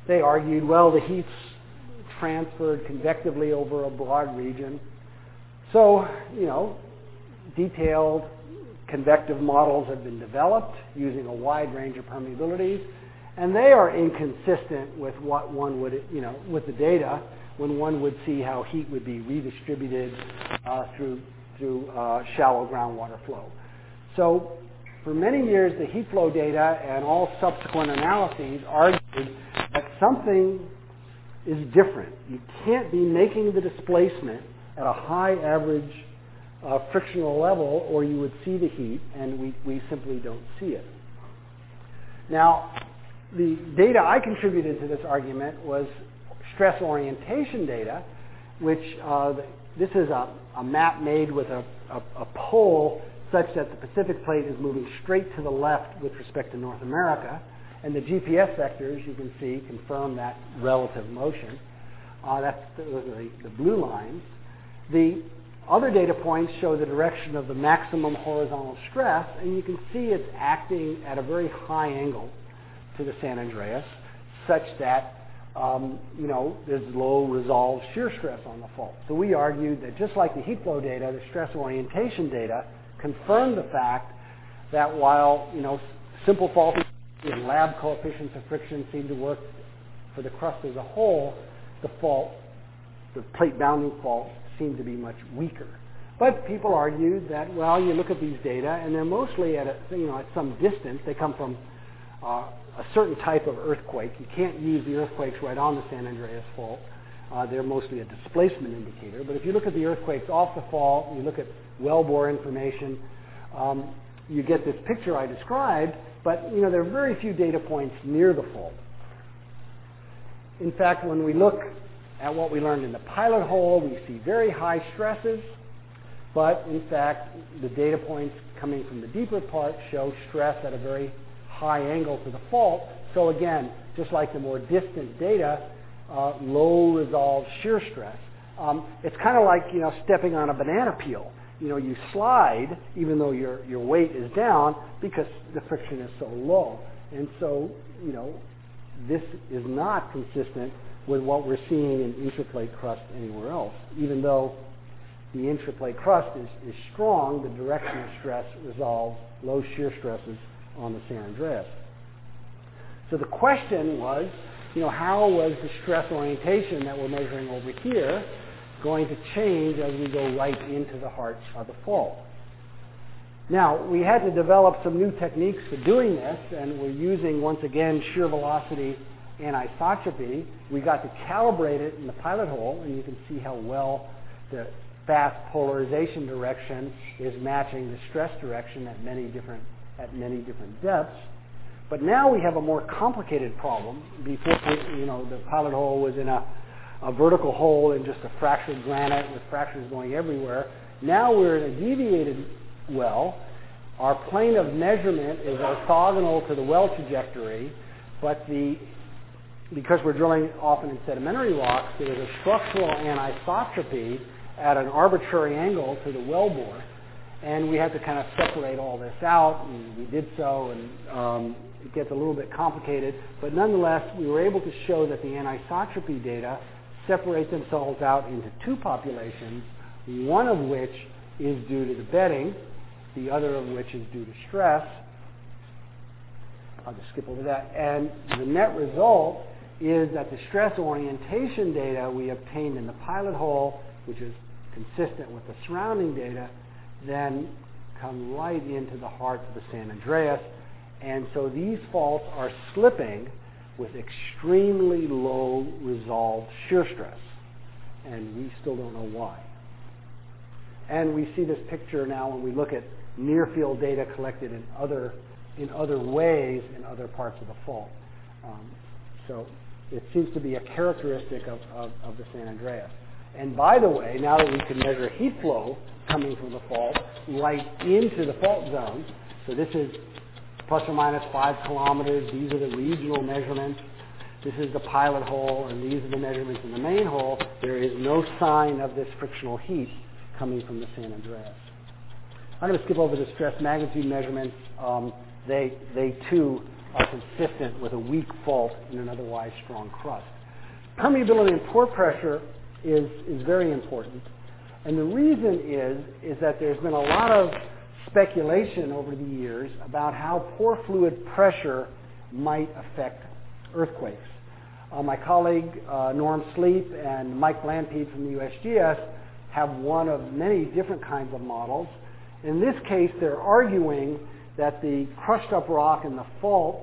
they argued, well, the heat's transferred convectively over a broad region. So, detailed convective models have been developed using a wide range of permeabilities, and they are inconsistent with what one would, with the data when one would see how heat would be redistributed through shallow groundwater flow. So for many years, the heat flow data and all subsequent analyses argued that something is different. You can't be making the displacement at a high average frictional level, or you would see the heat, and we simply don't see it. Now, the data I contributed to this argument was stress orientation data, which this is a map made with a pole such that the Pacific plate is moving straight to the left with respect to North America, and the GPS vectors, you can see, confirm that relative motion. That's the blue lines. The other data points show the direction of the maximum horizontal stress, and you can see it's acting at a very high angle to the San Andreas, such that there's low resolved shear stress on the fault. So we argued that just like the heat flow data, the stress orientation data confirmed the fact that while simple faulting and lab coefficients of friction seem to work for the crust as a whole, the plate bounding faults seem to be much weaker. But people argued that, well, you look at these data and they're mostly at some distance. They come from a certain type of earthquake. You can't use the earthquakes right on the San Andreas fault. They're mostly a displacement indicator. But if you look at the earthquakes off the fault, you look at wellbore information, you get this picture I described, but there are very few data points near the fault. In fact, when we look at what we learned in the pilot hole, we see very high stresses, but in fact, the data points coming from the deeper part show stress at a very high angle to the fault. So again, just like the more distant data, low resolved shear stress. It's kind of like stepping on a banana peel. You slide even though your weight is down because the friction is so low. And so this is not consistent with what we're seeing in intraplate crust anywhere else. Even though the intraplate crust is strong, the direction of stress resolves low shear stresses on the San Andreas. So the question was, how was the stress orientation that we're measuring over here going to change as we go right into the heart of the fault? Now, we had to develop some new techniques for doing this, and we're using, once again, shear velocity anisotropy. We got to calibrate it in the pilot hole, and you can see how well the fast polarization direction is matching the stress direction at many different depths. But now we have a more complicated problem. Before, the pilot hole was in a vertical hole in just a fractured granite with fractures going everywhere. Now we're in a deviated well. Our plane of measurement is orthogonal to the well trajectory, but because we're drilling often in sedimentary rocks, there is a structural anisotropy at an arbitrary angle to the wellbore. And we had to kind of separate all this out, and we did so, and it gets a little bit complicated. But nonetheless, we were able to show that the anisotropy data separate themselves out into two populations, one of which is due to the bedding, the other of which is due to stress. I'll just skip over that. And the net result is that the stress orientation data we obtained in the pilot hole, which is consistent with the surrounding data, then come right into the heart of the San Andreas. And so these faults are slipping with extremely low resolved shear stress. And we still don't know why. And we see this picture now when we look at near field data collected in other ways in other parts of the fault. So it seems to be a characteristic of the San Andreas. And by the way, now that we can measure heat flow coming from the fault right into the fault zone, so this is plus or minus 5 kilometers. These are the regional measurements. This is the pilot hole, and these are the measurements in the main hole. There is no sign of this frictional heat coming from the San Andreas. I'm going to skip over the stress magnitude measurements. They too are consistent with a weak fault in an otherwise strong crust. Permeability and pore pressure is very important. And the reason is that there's been a lot of speculation over the years about how pore fluid pressure might affect earthquakes. My colleague Norm Sleep and Mike Blanpede from the USGS have one of many different kinds of models. In this case, they're arguing that the crushed up rock in the fault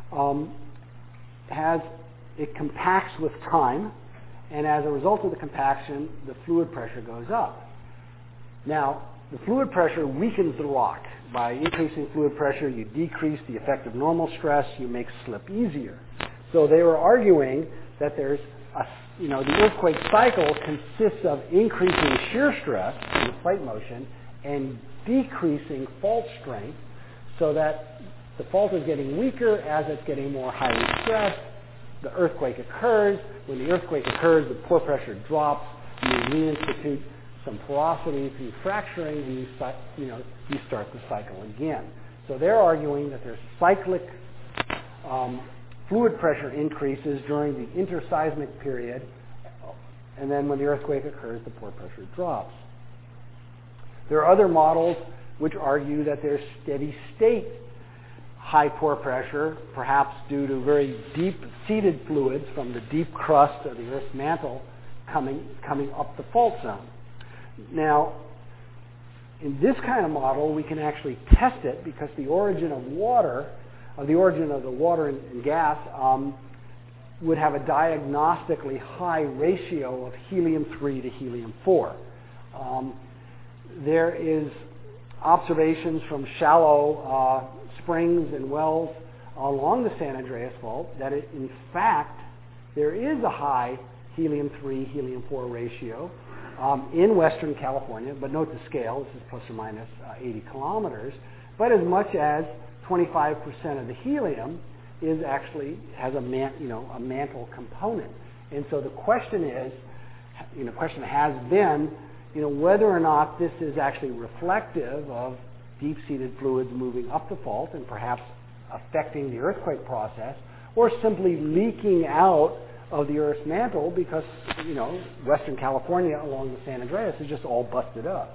it compacts with time, and as a result of the compaction, the fluid pressure goes up. Now, the fluid pressure weakens the rock. By increasing fluid pressure, you decrease the effective normal stress, you make slip easier. So they were arguing that there's the earthquake cycle consists of increasing shear stress in the plate motion and decreasing fault strength, so that the fault is getting weaker as it's getting more highly stressed. The earthquake occurs. When the earthquake occurs, the pore pressure drops. You reinstitute some porosity through fracturing, and you start the cycle again. So they're arguing that there's cyclic fluid pressure increases during the interseismic period, and then when the earthquake occurs, the pore pressure drops. There are other models which argue that there's steady state high pore pressure, perhaps due to very deep-seated fluids from the deep crust of the Earth's mantle coming up the fault zone. Now, in this kind of model, we can actually test it because the origin of the water and gas would have a diagnostically high ratio of helium-3 to helium-4. There is observations from shallow springs and wells along the San Andreas Fault that in fact there is a high helium-3, helium-4 ratio in Western California, but note the scale, this is plus or minus 80 kilometers, but as much as 25% of the helium has a mantle component. And so the question has been, whether or not this is actually reflective of deep-seated fluids moving up the fault and perhaps affecting the earthquake process, or simply leaking out of the Earth's mantle because, Western California along the San Andreas is just all busted up.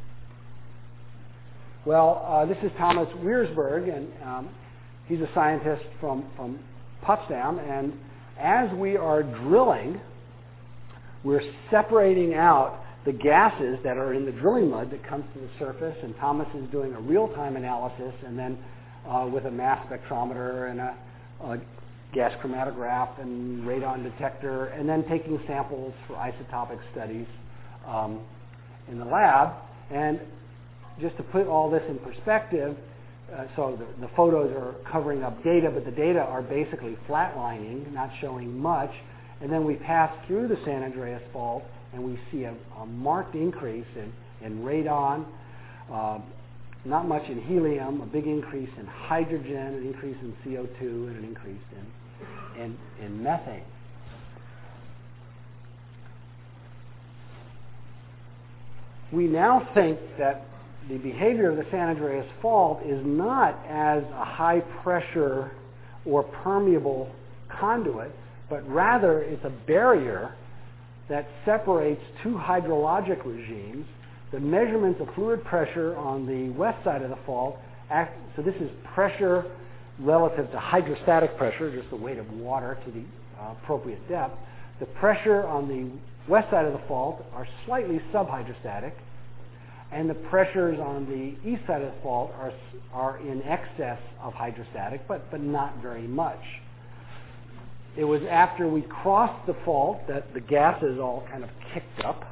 Well, this is Thomas Wiersberg, and he's a scientist from Potsdam, and as we are drilling, we're separating out the gases that are in the drilling mud that comes to the surface, and Thomas is doing a real-time analysis, and then with a mass spectrometer and a gas chromatograph and radon detector, and then taking samples for isotopic studies in the lab. And just to put all this in perspective, so the photos are covering up data, but the data are basically flatlining, not showing much. And then we pass through the San Andreas Fault, and we see a marked increase in radon, not much in helium, a big increase in hydrogen, an increase in CO2, and an increase in methane. We now think that the behavior of the San Andreas Fault is not as a high pressure or permeable conduit, but rather it's a barrier that separates two hydrologic regimes. The measurements of fluid pressure on the west side of the fault, so this is pressure relative to hydrostatic pressure, just the weight of water to the appropriate depth. The pressure on the west side of the fault are slightly subhydrostatic, and the pressures on the east side of the fault are in excess of hydrostatic, but not very much. It was after we crossed the fault that the gases all kind of kicked up.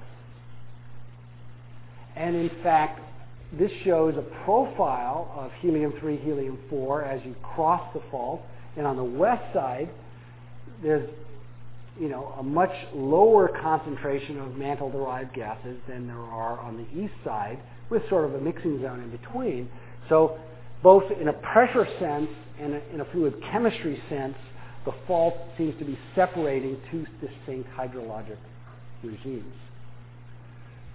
And in fact, this shows a profile of helium-3, helium-4 as you cross the fault. And on the west side, there's a much lower concentration of mantle-derived gases than there are on the east side, with sort of a mixing zone in between. So both in a pressure sense and in a fluid chemistry sense, the fault seems to be separating two distinct hydrologic regimes.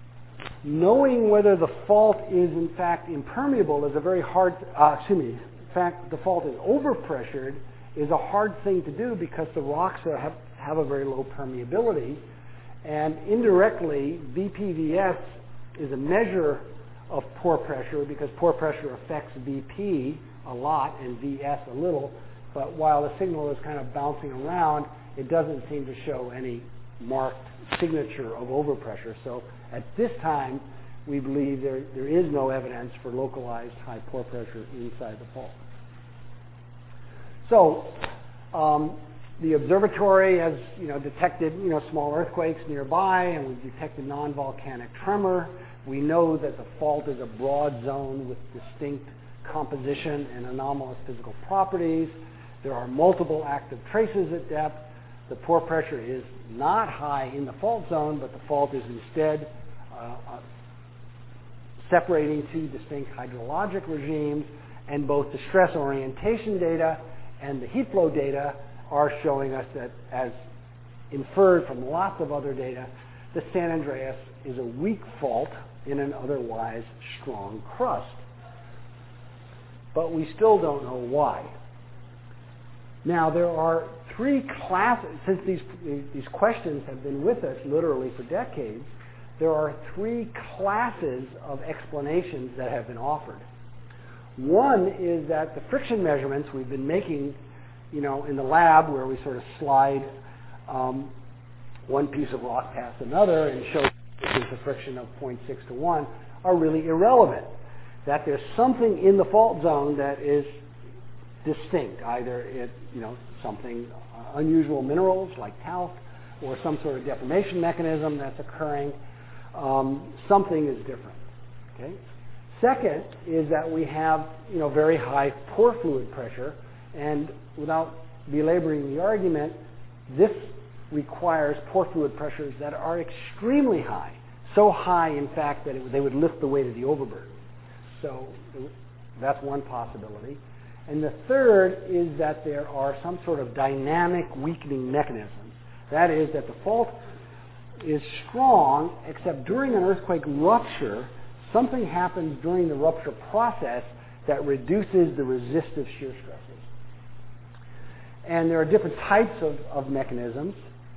Knowing whether the fault is in fact impermeable is a very hard, fact the fault is overpressured is a hard thing to do because the rocks have a very low permeability, and indirectly VPVS is a measure of pore pressure because pore pressure affects VP a lot and VS a little, but while the signal is kind of bouncing around, it doesn't seem to show any marked signature of overpressure. So at this time, we believe there is no evidence for localized high pore pressure inside the fault. So the observatory has detected small earthquakes nearby, and we've detected non-volcanic tremor. We know that the fault is a broad zone with distinct composition and anomalous physical properties. There are multiple active traces at depth. The pore pressure is not high in the fault zone, but the fault is instead separating two distinct hydrologic regimes, and both the stress orientation data and the heat flow data are showing us that, as inferred from lots of other data, the San Andreas is a weak fault in an otherwise strong crust. But we still don't know why. Now, there are three classes, since these questions have been with us literally for decades, there are three classes of explanations that have been offered. One is that the friction measurements we've been making, in the lab where we sort of slide one piece of rock past another and show the friction of 0.6 to 1 are really irrelevant. That there's something in the fault zone that is distinct, either something unusual minerals like talc, or some sort of deformation mechanism that's occurring. Something is different. Okay. Second is that we have very high pore fluid pressure, and without belaboring the argument, this requires pore fluid pressures that are extremely high, so high in fact that they would lift the weight of the overburden. So that's one possibility. And the third is that there are some sort of dynamic weakening mechanisms. That is, that the fault is strong, except during an earthquake rupture, something happens during the rupture process that reduces the resistive shear stresses. And there are different types of mechanisms.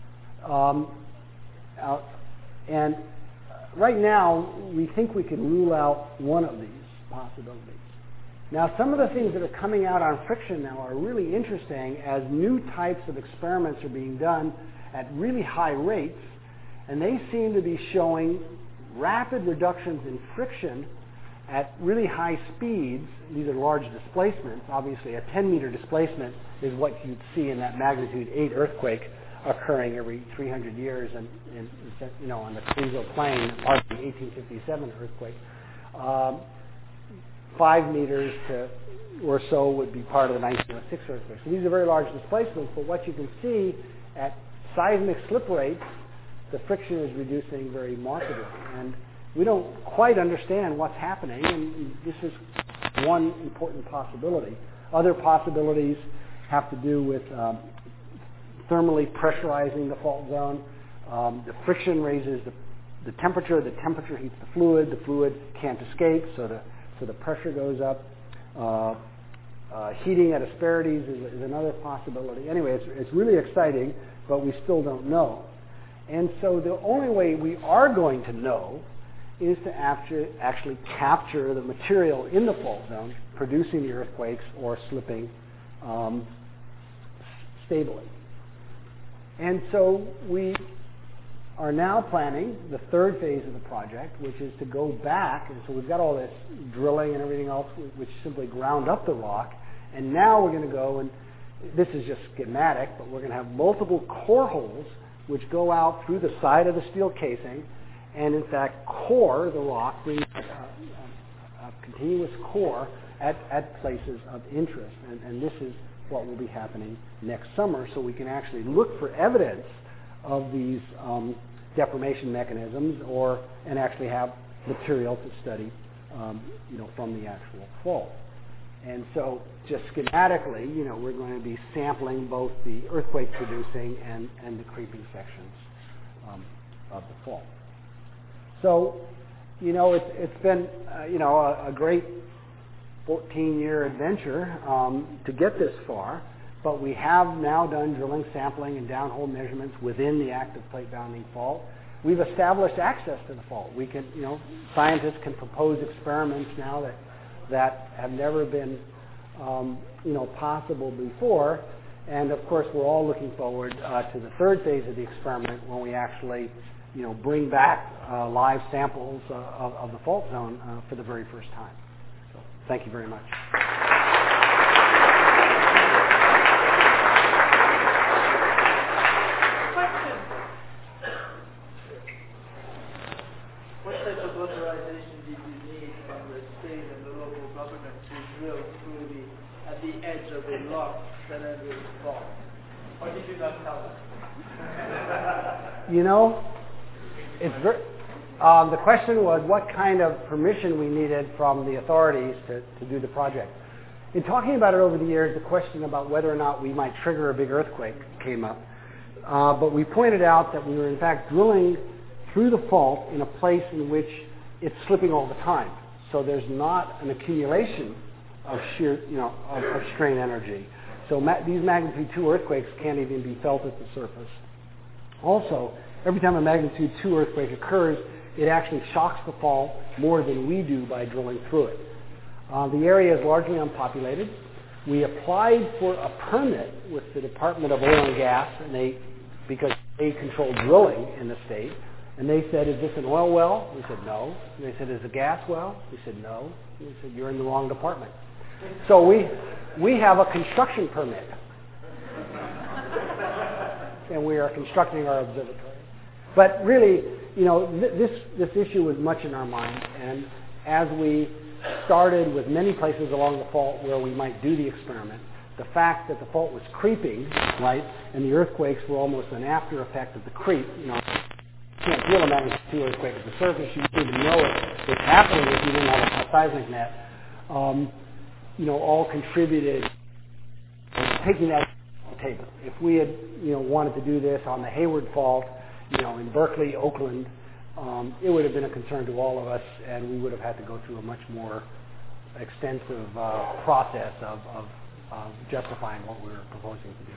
And right now, we think we can rule out one of these possibilities. Now, some of the things that are coming out on friction now are really interesting as new types of experiments are being done at really high rates, and they seem to be showing rapid reductions in friction at really high speeds. These are large displacements. Obviously, a 10-meter displacement is what you'd see in that magnitude 8 earthquake occurring every 300 years, and on the Carrizo Plain, part of the 1857 earthquake. 5 meters or so would be part of the 1906 earthquake. So these are very large displacements, but what you can see at seismic slip rates, the friction is reducing very markedly. And we don't quite understand what's happening, and this is one important possibility. Other possibilities have to do with thermally pressurizing the fault zone. The friction raises the temperature heats the fluid can't escape, so the pressure goes up. Heating at asperities is another possibility. Anyway, it's really exciting, but we still don't know. And so the only way we are going to know is to actually capture the material in the fault zone, producing the earthquakes or slipping stably. And so we are now planning the third phase of the project, which is to go back, and so we've got all this drilling and everything else, which simply ground up the rock, and now we're going to go, and this is just schematic, but we're going to have multiple core holes which go out through the side of the steel casing, and in fact core the rock, bring a continuous core at places of interest, and this is what will be happening next summer, so we can actually look for evidence of these deformation mechanisms, and actually have material to study, from the actual fault. And so, just schematically, we're going to be sampling both the earthquake-producing and the creeping sections of the fault. So, it's been, a great 14-year adventure to get this far, but we have now done drilling, sampling, and downhole measurements within the active plate bounding fault. We've established access to the fault. We can, scientists can propose experiments now that have never been, possible before. And of course, we're all looking forward to the third phase of the experiment when we actually, bring back live samples of the fault zone for the very first time. So, thank you very much. What type of authorization did you need from the state and the local government to drill through at the edge of the lock San Andreas Fault? Or did you not tell them? The question was what kind of permission we needed from the authorities to do the project. In talking about it over the years, the question about whether or not we might trigger a big earthquake came up. But we pointed out that we were in fact drilling through the fault in a place in which it's slipping all the time. So there's not an accumulation of shear, of strain energy. So these magnitude 2 earthquakes can't even be felt at the surface. Also, every time a magnitude 2 earthquake occurs, it actually shocks the fault more than we do by drilling through it. The area is largely unpopulated. We applied for a permit with the Department of Oil and Gas, because they control drilling in the state. And they said, "Is this an oil well?" We said, "No." And they said, "Is it a gas well?" We said, "No." And we said, "You're in the wrong department." So we have a construction permit. And we are constructing our observatory. But really, this issue was much in our mind. And as we started with many places along the fault where we might do the experiment, the fact that the fault was creeping, right, and the earthquakes were almost an after effect of the creep, you can't feel a magnitude 2 earthquake at the surface. You wouldn't even know it was happening if you didn't have a seismic net. All contributed to taking that off the table. If we had, wanted to do this on the Hayward Fault, in Berkeley, Oakland, it would have been a concern to all of us, and we would have had to go through a much more extensive process of justifying what we were proposing to do.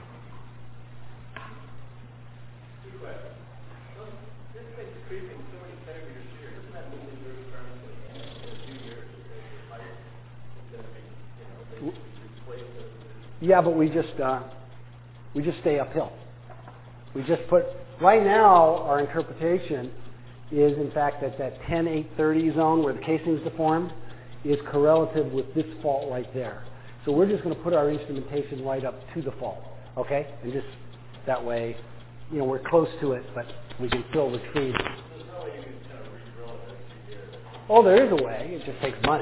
Two questions. This thing's creeping so many centimeters here. Doesn't that mean that your experiment in a few years is going to be, replaced? Yeah, but we just stay uphill. We just right now our interpretation is in fact that 10-830 zone where the casing's deformed is correlative with this fault right there. So we're just going to put our instrumentation right up to the fault, okay? And just that way, we're close to it, but we can still retrieve. There's no way you can kind of re-drill it every year. Oh, there is a way. It just takes money,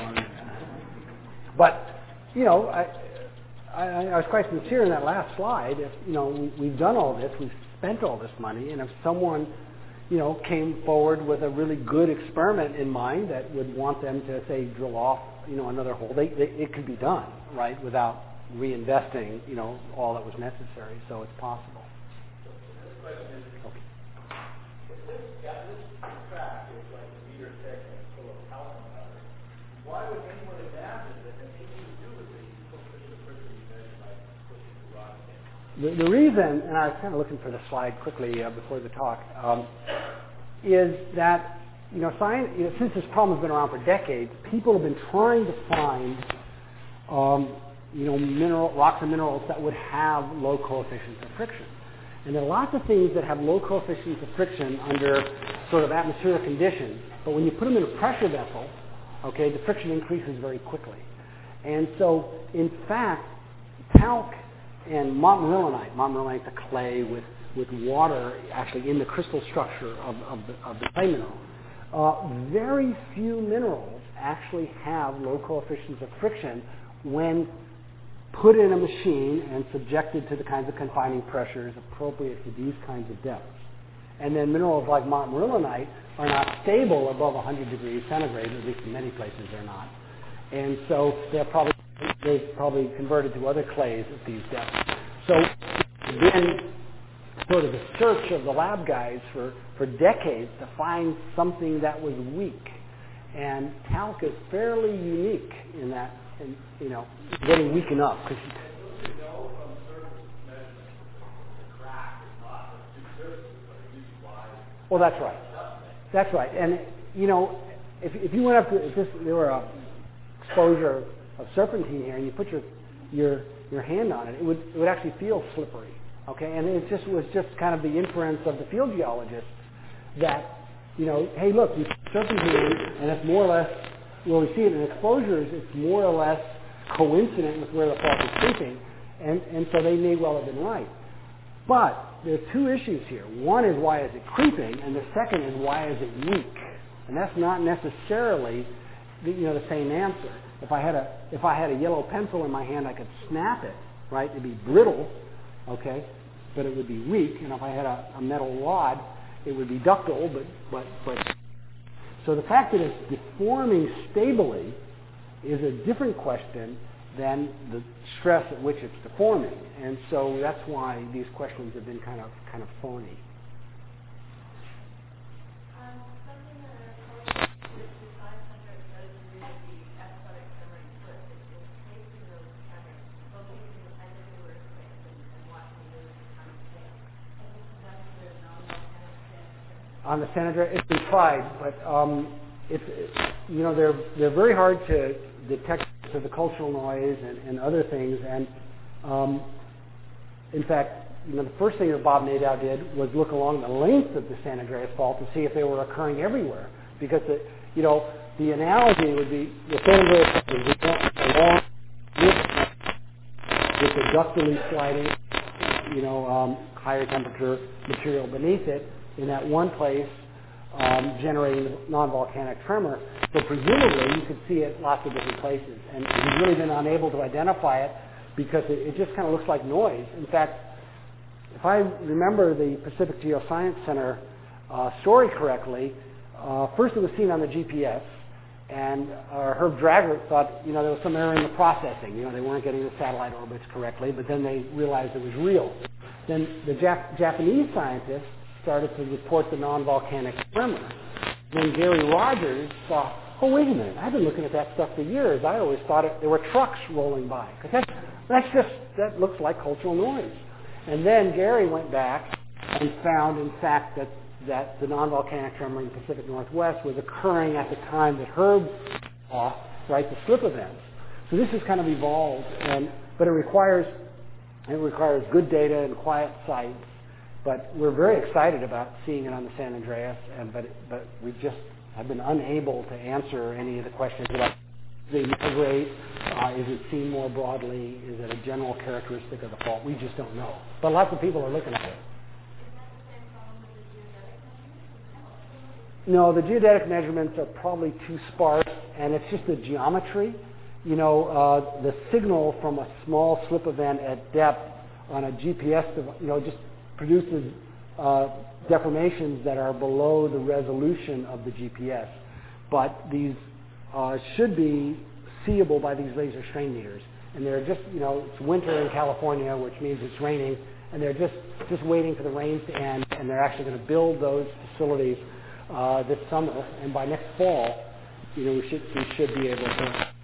But, I was quite sincere in that last slide. If, we've done all this, we've spent all this money, and if someone, came forward with a really good experiment in mind that would want them to, say, drill off, another hole, it could be done, right, without reinvesting, all that was necessary. So it's possible. So this question is, Okay. if this track is like a meter thick and full of talcum powder, why would anyone imagine that anything to do with the coefficient of friction you measure by pushing the rock in? The reason, and I was kind of looking for the slide quickly before the talk, is that science, since this problem has been around for decades, people have been trying to find rocks and minerals that would have low coefficients of friction. And there are lots of things that have low coefficients of friction under sort of atmospheric conditions, but when you put them in a pressure vessel, okay, the friction increases very quickly. And so, in fact, talc and montmorillonite, a clay with water actually in the crystal structure of the clay mineral, very few minerals actually have low coefficients of friction when put in a machine and subjected to the kinds of confining pressures appropriate for these kinds of depths. And then minerals like montmorillonite are not stable above 100 degrees centigrade, at least in many places they're not. And so they've probably converted to other clays at these depths. So then sort of the search of the lab guys for decades to find something that was weak. And talc is fairly unique in that, getting weak enough. We know from surface measurement the crack is not a two surfaces, but a huge wide. Well, that's right. That's right. And, if you went up to, there were a exposure of serpentine here, and you put your hand on it, it would actually feel slippery. Okay, and it was just kind of the inference of the field geologists that, hey, look, you put serpentine, and it's more or less, where we see it in exposures, it's more or less coincident with where the fault is creeping, and so they may well have been right. But there are two issues here. One is, why is it creeping, and the second is, why is it weak? And that's not necessarily the same answer. If I had a yellow pencil in my hand, I could snap it, right? It'd be brittle, okay, but it would be weak. And if I had a metal rod, it would be ductile, but so the fact that it's deforming stably is a different question than the stress at which it's deforming. And so that's why these questions have been kind of phony. On the San Andreas, it's been tried, but they're very hard to detect to the cultural noise and other things. And in fact, the first thing that Bob Nadeau did was look along the length of the San Andreas Fault to see if they were occurring everywhere, because the analogy would be the San Andreas Fault is a long with the ductily sliding, higher temperature material beneath it, in that one place, generating non-volcanic tremor. So presumably you could see it lots of different places. And we've really been unable to identify it because it just kind of looks like noise. In fact, if I remember the Pacific Geoscience Center story correctly, first it was seen on the GPS, and Herb Draggert thought, there was some error in the processing. They weren't getting the satellite orbits correctly, but then they realized it was real. Then the Japanese scientists started to report the non-volcanic tremor. Then Gary Rogers saw, oh, wait a minute, I've been looking at that stuff for years. I always thought there were trucks rolling by. Because that looks like cultural noise. And then Gary went back and found, in fact, that the non-volcanic tremor in the Pacific Northwest was occurring at the time that Herb saw, right, the slip events. So this has kind of evolved, but it requires good data and quiet sites. But we're very excited about seeing it on the San Andreas, but we just have been unable to answer any of the questions about the migrate. Is it seen more broadly? Is it a general characteristic of the fault? We just don't know. But lots of people are looking at it. No, the geodetic measurements are probably too sparse, and it's just the geometry. The signal from a small slip event at depth on a GPS, just produces deformations that are below the resolution of the GPS. But these should be seeable by these laser strain meters. And they're just, it's winter in California, which means it's raining, and they're just waiting for the rains to end, and they're actually going to build those facilities this summer. And by next fall, we should be able to